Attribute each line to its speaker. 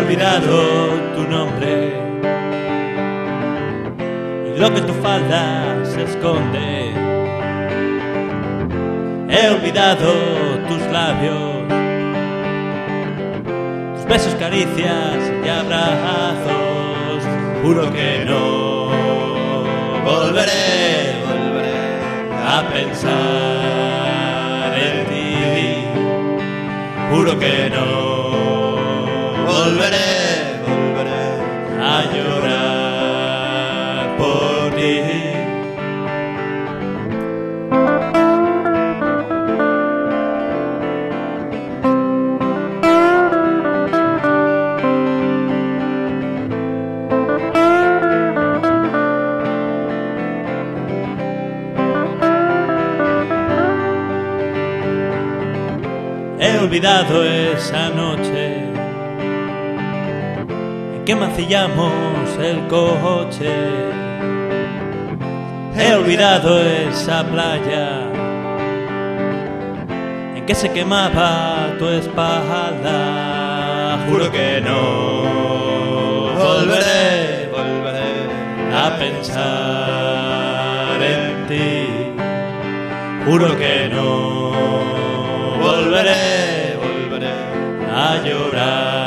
Speaker 1: olvidado tu nombre y lo que en tu falda se esconde. He olvidado tus labios, tus besos, caricias y abrazos. Juro que no volveré a pensar en ti. Juro que no volveré a llorar por ti. He olvidado esa noche en que mancillamos el coche. He olvidado esa playa en que se quemaba tu espalda. Juro que no volveré a pensar en ti. Juro que no volveré a llorar